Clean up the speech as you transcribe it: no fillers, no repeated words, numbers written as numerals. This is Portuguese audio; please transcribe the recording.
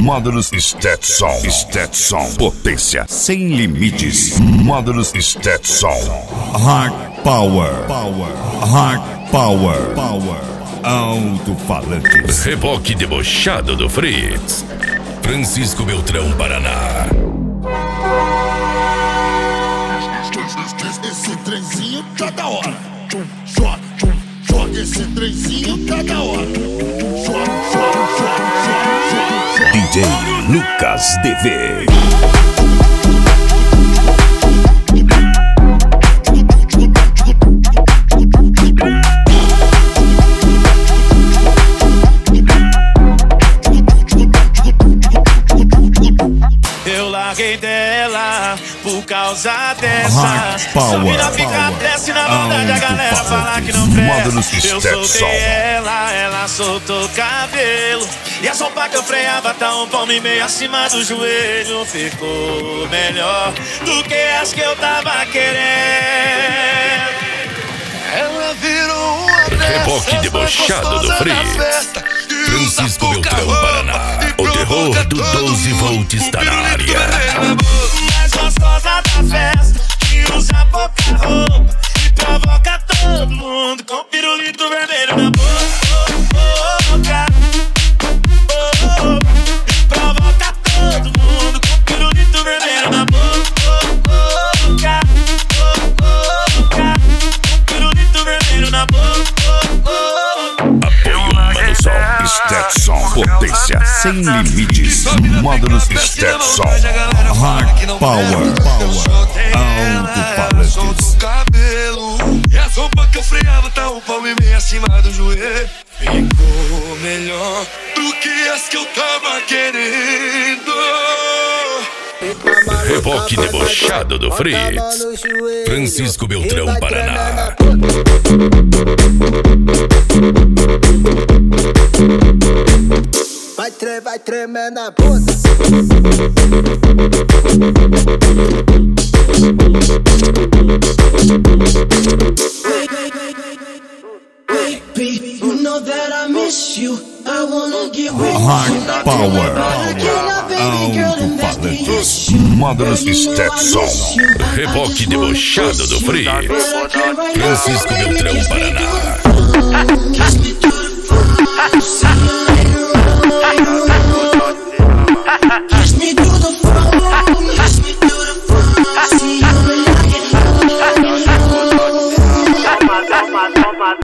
Módulos Stetson. Potência sem limites. Módulos Stetson. Hard Power. Alto-falantes. Reboque debochado do Fritz. Francisco Beltrão, Paraná. Esse trenzinho tá da hora. Joga esse trenzinho tá da hora. Joga. DJ Lucas DV. Eu larguei dela por causa dessa. Power. Fica desce na maldade, a galera fala que não presta. Eu soltei ela soltou cabelo. E a sopa que eu freava tá um palmo e meio acima do joelho. Ficou melhor do que as que eu tava querendo. Ela virou uma Reboque debochado do Fritz. Francisco Beltrão, Paraná. O terror do 12 volts está na área. Mais gostosa da festa, que usa pouca roupa e provoca todo mundo com pirulito vermelho na boca. Provoca todo mundo com pirulito vermelho na boca. Pirulito vermelho na boca. Apoio Manução. Stetson. Potência sem limites. Módulos Stetson. Hard Power. Alto-falantes. Cabelo. E a roupa que eu freava tá um palmo e meio acima do joelho. Ficou melhor do que as que eu tava querendo. Reboque debochado do Fritz. Francisco Beltrão, Paraná. Vai tremendo a bunda. You know that I miss you. I wanna get with you. Hard Power. Alto-falantes. Módulos Stetson. Reboque debochado do Fritz. Francisco Beltrão, Paraná.